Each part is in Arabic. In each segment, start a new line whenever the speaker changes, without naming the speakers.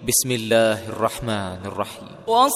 بسم الله الرحمن الرحيم.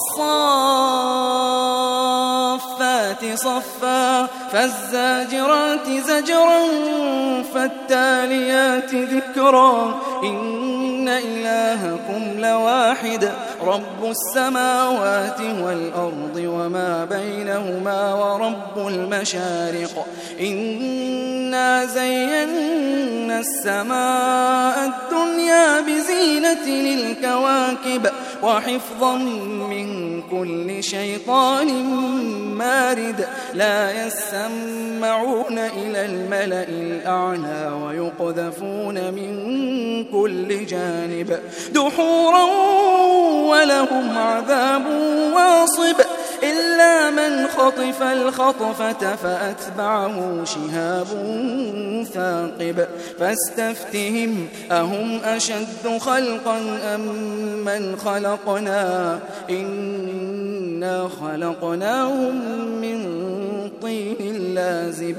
والصافات صفا فالزاجرات زجرا فالتاليات ذكرا إن إلهكم لواحد رب السماوات والأرض وما بينهما ورب المشارق إنا زينا السماء الدنيا بزينة للكواكب وحفظا من كل شيطان مارد لا يسمعون إلى الملأ الأعلى ويقذفون من كل جانب دحورا ولهم عذاب واصب إلا من خطف الخطفة فأتبعه شهاب ثاقب فاستفتهم أهم أشد خلقا أم من خلقنا إنا خلقناهم من طين لازب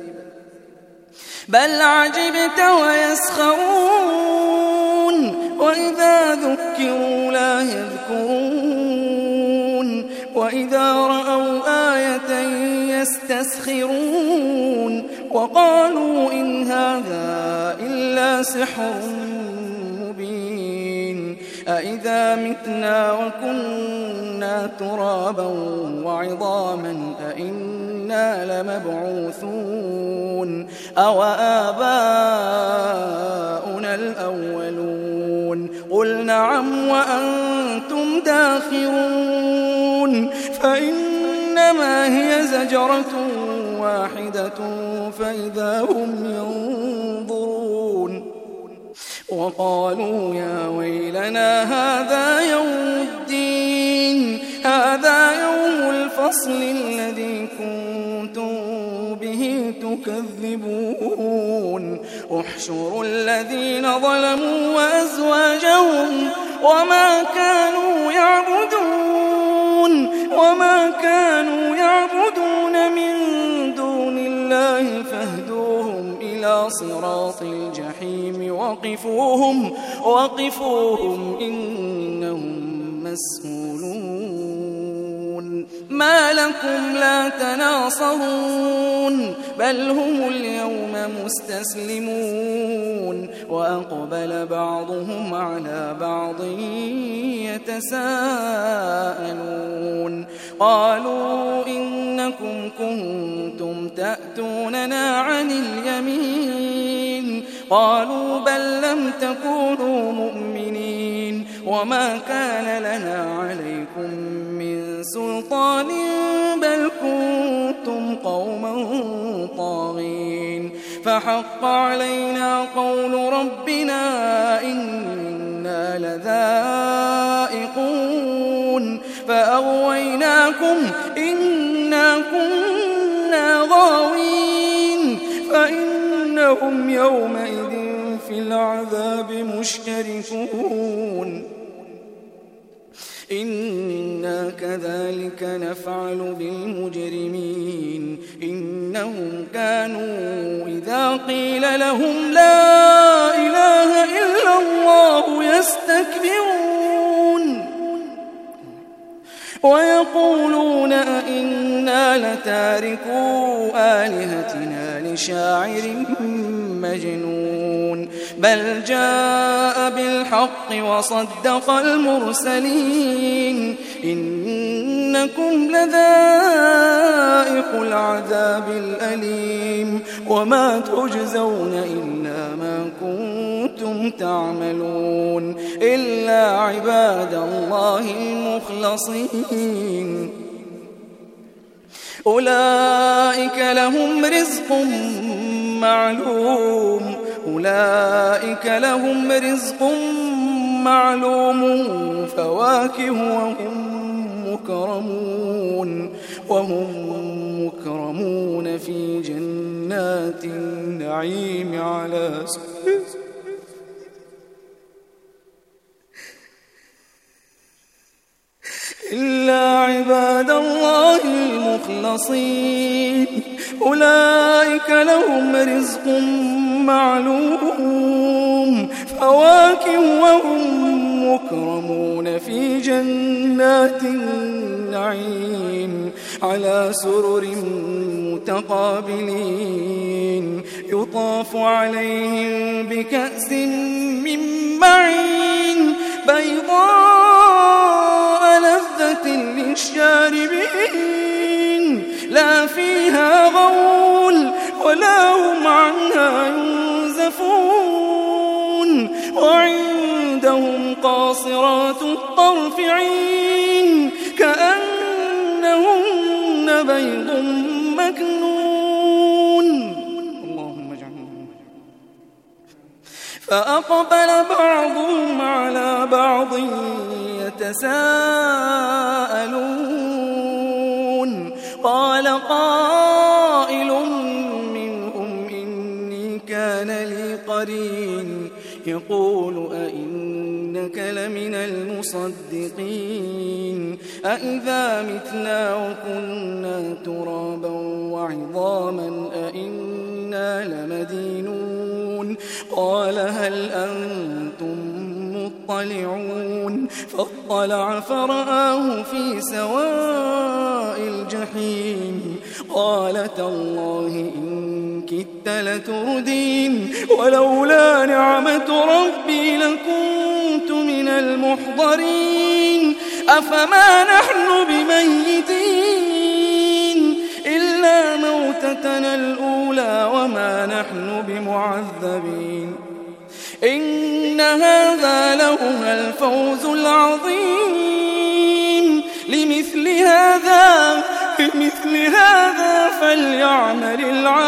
بل عجبت ويسخرون وإذا ذكروا لا يذكرون وإذا رأوا آية يستسخرون وقالوا إن هذا إلا سحر مبين أإذا متنا وكنا ترابا وعظاما أإنا لمبعوثون أو آباؤنا الأولون قل نعم وأنتم داخرون فإنما هي زجرة واحدة فإذا هم ينظرون وقالوا يا ويلنا هذا يوم الدين هذا يوم الفصل الذي كنتم به تكذبون احشروا الذين ظلموا وأزواجهم وما كانوا يعبدون من دون الله فاهدوهم إلى صراط الجحيم وقفوهم إنهم مسؤولون ما لكم لا تناصرون بل هم اليوم مستسلمون وأقبل بعضهم على بعض يتساءلون قالوا إنكم كنتم تأتوننا عن اليمين قالوا بل لم تكونوا مؤمنين وما كان لنا عليكم من سلطان بل كنتم قوما طاغين فحق علينا قول ربنا إنا لذائقون فأغويناكم إنا كنا غاوين فإنهم يومئذ في العذاب مشتركون إنا كذلك نفعل بالمجرمين إنهم كانوا إذا قيل لهم لا إله إلا الله يستكبرون ويقولون أئنا لتاركو آلهتنا لشاعر مجنون بل جاء بالحق وصدق المرسلين إنكم لذائق العذاب الأليم وما تجزون إلا ما كنتم تعملون إلا عباد الله المخلصين أولئك لهم رزق معلوم فواكه وهم مكرمون في جنات النعيم على إلا عباد الله المخلصين أولئك لهم رزق معلوم فواكه وهم مكرمون في جنات النعيم على سرر متقابلين يطاف عليهم بكأس من معين بيضاء لذة للشاربين لا فيها غول ولا هم عنها ينزفون وعندهم قاصرات الطرف عين كأنهن بيض مكنون اللهم اجعلنا فأقبل بعضهم على بعض يتساءلون قال قائل منهم إني كان لي قرين يقول أئنك لمن المصدقين أئذا متنا وكنا ترابا وعظاما أئنا لمدينون قال هل أنتم مطلعون فاطلع فرآه في سواء الجحيم قال تالله إن كدت لتردين ولولا نعمة ربي لكنت من المحضرين أفما نحن بميتين إلا موتتنا الأولى وما نحن بمعذبين إن هذا لهو الفوز العظيم لمثل هذا فليعمل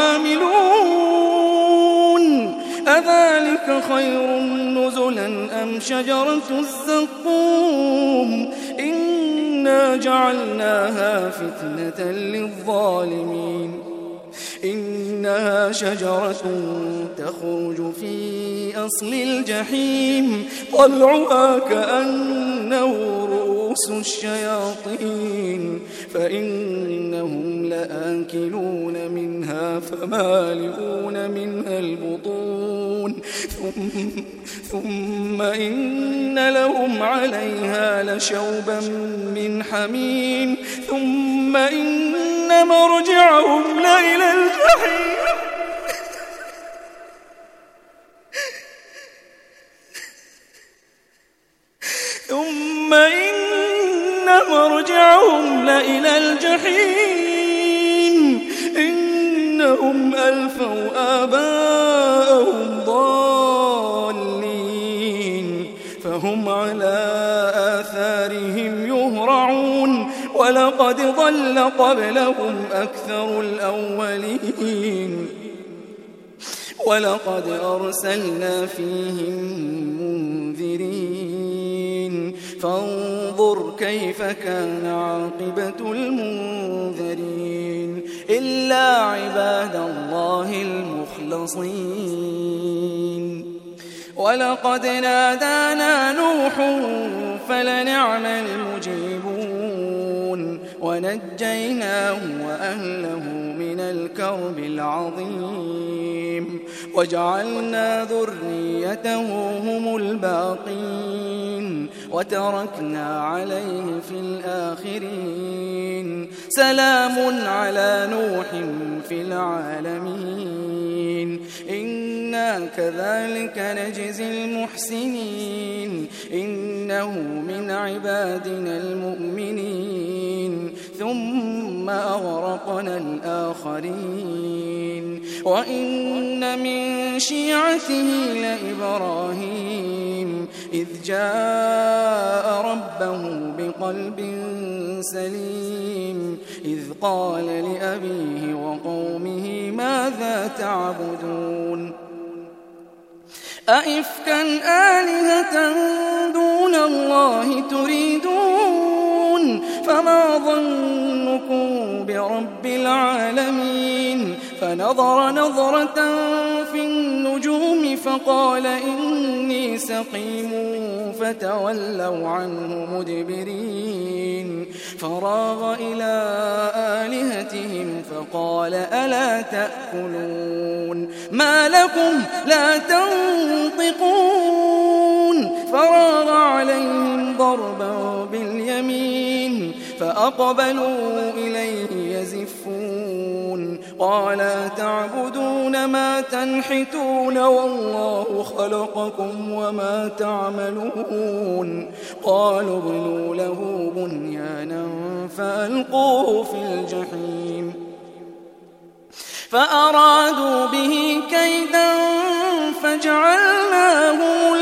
العاملون أذلك خير نزلا أم شجرة الزقوم إنا جعلناها فتنة للظالمين إنها شجرة تخرج في أصل الجحيم طلعها كأنه رؤوس الشياطين فإنهم لآكلون منها فمالئون منها البطون ثم إن لهم عليها لشوبا من حميم ثم إن مرجعهم لإلى الجحيم ثم إن مرجعهم لإلى الجحيم إنهم ألفوا آباءهم ضالين فهم على آثارهم يهرعون ولقد ضل قبلهم أكثر الأولين ولقد أرسلنا فيهم منذرين فانظر كيف كان عاقبة المنذرين إلا عباد الله المخلصين ولقد نادانا نوح فلنعم المجيبون ونجيناه وأهله من الكرب العظيم وجعلنا ذريته هم الباقين وتركنا عليه في الآخرين سلام على نوح في العالمين إنا كذلك نجزي المحسنين إنه من عبادنا المؤمنين ثم أغرقنا الآخرين وإن من شيعته لإبراهيم إذ جاء ربه بقلب سليم إذ قال لأبيه وقومه ماذا تعبدون أئفكا آلهة دون الله تريدون فما ظنكم برب العالمين فنظر نظرة في النجوم فقال إني سقيم فتولوا عنه مدبرين فراغ إلى آلهتهم فقال ألا تأكلون ما لكم لا تنطقون فراغ عليهم ضربا باليمين فأقبلوا إليه يزفون قال تعبدون ما تنحتون والله خلقكم وما تعملون قالوا ابنوا له بنيانا فألقوه في الجحيم فأرادوا به كيدا فجعلناهم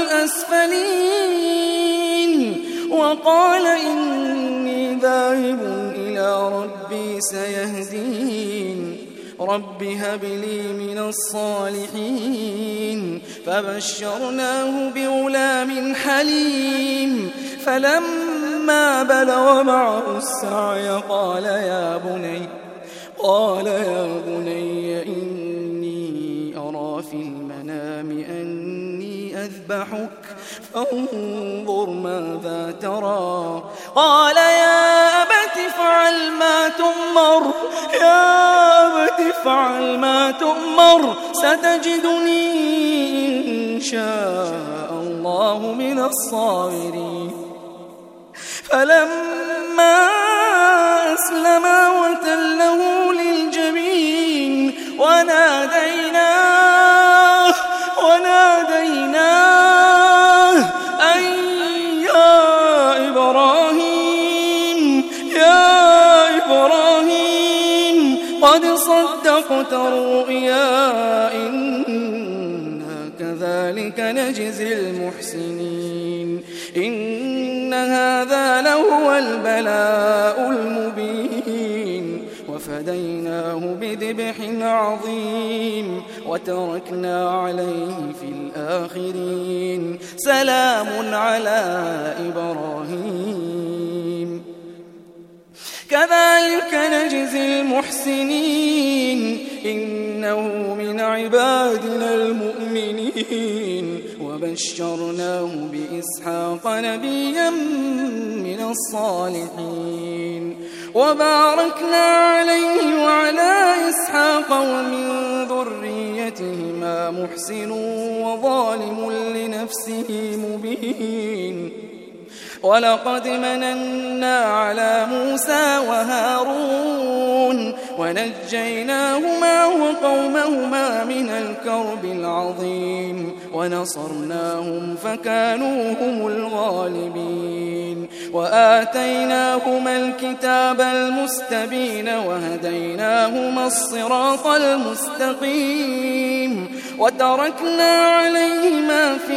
الأسفلين وقال إني ذاهب إلى ربي سيهدين رب هب لي من الصالحين فبشرناه بغلام حليم فلما بلغ معه السعي قال يا بني إني أرى في المنام أني أذبحك فانظر ماذا ترى قال يا أبت افعل ما تؤمر ستجدني إن شاء الله من الصابرين فلما أسلما وتله للجبين وناديناه أن يا إبراهيم قد صدقت الرؤيا إنا كذلك نجزي المحسنين إن هذا لهو البلاء المبين وفديناه بذبح عظيم وتركنا عليه في الآخرين سلام على إبراهيم كذلك نجزي المحسنين إنه من عبادنا المؤمنين وبشرناه بإسحاق نبيا من الصالحين وباركنا عليه وعلى إسحاق ومن ذريتهما محسن وظالم لنفسه مبين ولقد مننا على موسى وهارون ونجيناهما وقومهما من الكرب العظيم ونصرناهم فكانوا هم الغالبين وآتيناهما الكتاب المستبين وهديناهما الصراط المستقيم وتركنا عليهما في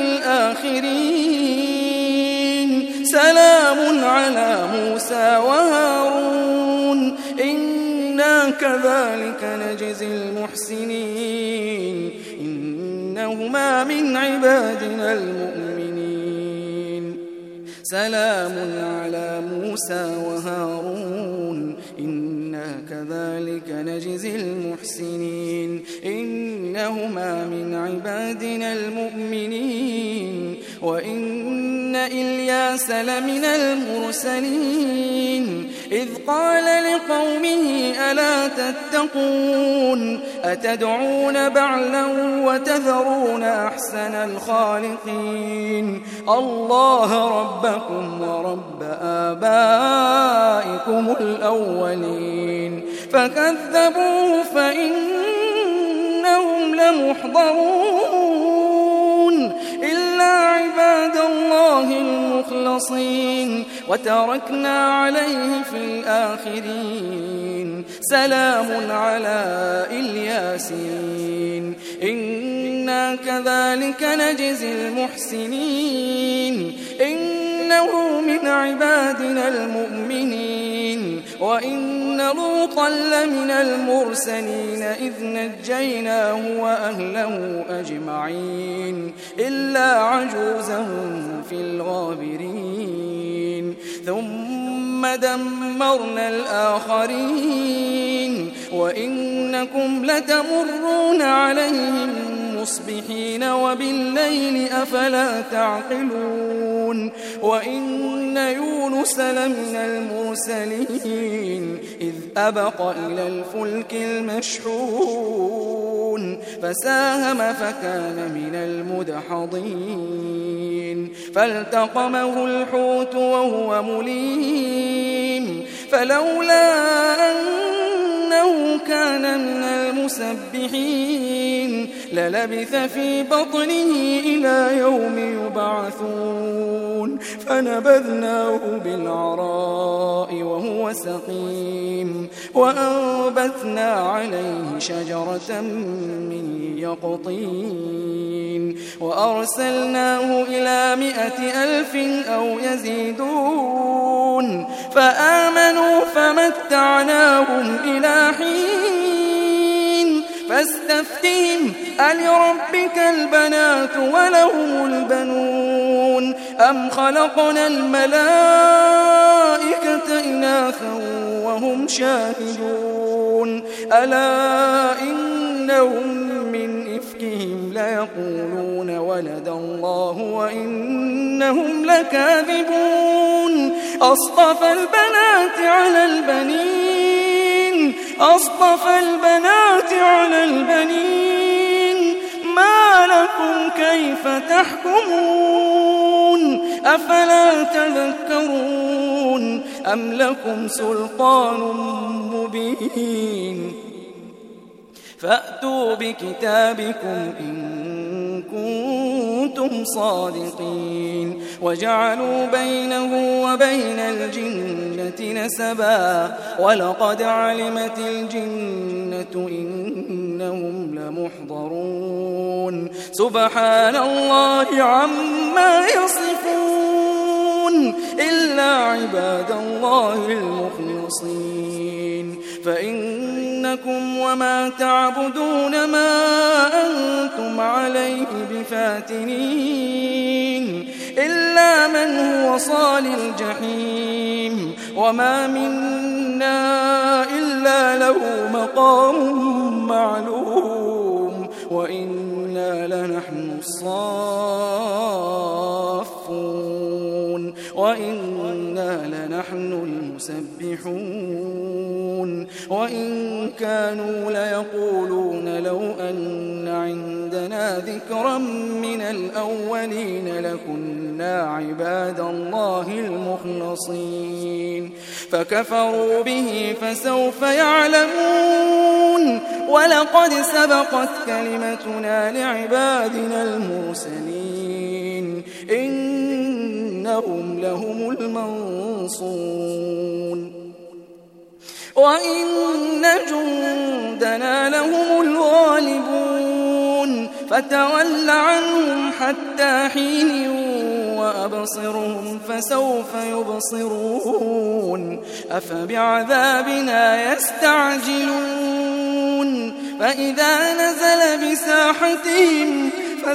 الآخرين سلام على موسى وهارون إنا كذلك نجزي المحسنين إنهما من عبادنا المؤمنين سلام على موسى وهارون إنا كذلك نجزي المحسنين إنهما من عبادنا المؤمنين وإن إلياس لمن المرسلين إذ قال لقومه ألا تتقون أتدعون بعلا وتذرون أحسن الخالقين الله ربكم ورب آبائكم الأولين فكذبوه فإنهم لمحضرون إلا عباد الله المخلصين وتركنا عليه في الآخرين سلام على الياسين إنا كذلك نجزي المحسنين إنه من عبادنا المؤمنين وإن لوطا لمن المرسلين إذ نجيناه وأهله أجمعين إلا عجوزا في الغابرين ثم دمرنا الآخرين وإنكم لتمرون عليهم مصبحين وبالليل أفلا تعقلون وإن يونس لمن المرسلين إذ أبق إلى الفلك المشحون فساهم فكان من المدحضين فالتقمه الحوت وهو مليم فلولا أنه كان من المسبحين للبث في بطنه إلى يوم يبعثون فنبذناه بالعراء وهو سقيم وأنبتنا عليه شجرة من يقطين وأرسلناه إلى 100,000 أو يزيدون فآمنوا فمتعناهم إلى حين فاستفتهم ألربك البنات ولهم البنون أم خلقنا الملائكة إناثا وهم شاهدون ألا إنهم من إفكهم ليقولون ولد الله وإنهم لكاذبون أصطفى البنات على البنين ما لكم كيف تحكمون أفلا تذكرون أم لكم سلطان مبين فأتوا بكتابكم إن كنتم صادقين وجعلوا بينه وبين الجنة نسبا ولقد علمت الجنة إنهم لمحضرون سبحان الله عما يصفون إلا عباد الله المخلصين فإنكم وما تعبدون ما أنتم عليه بفاتنين إلا من هو صال الجحيم وما منا إلا له مقام معلوم وإنا لنحن الصافون وإنا لنحن المسبحون وإن كانوا ليقولون لو أن عندنا ذكرا من الأولين لكنا عباد الله المخلصين فكفروا به فسوف يعلمون ولقد سبقت كلمتنا لعبادنا المرسلين إنهم لهم المنصورون وإن جندنا لهم الغالبون فتول عنهم حتى حين وأبصرهم فسوف يبصرون أفبعذابنا يستعجلون فإذا نزل بساحتهم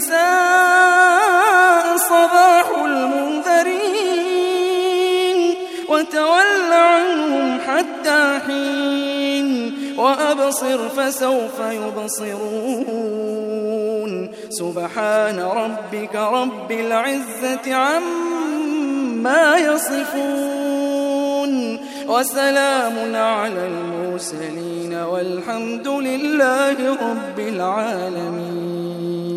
فساء صباح المنذرين وتول عنهم حتى حين وأبصر فسوف يبصرون سبحان ربك رب العزة عما يصفون وسلام على المرسلين والحمد لله رب العالمين.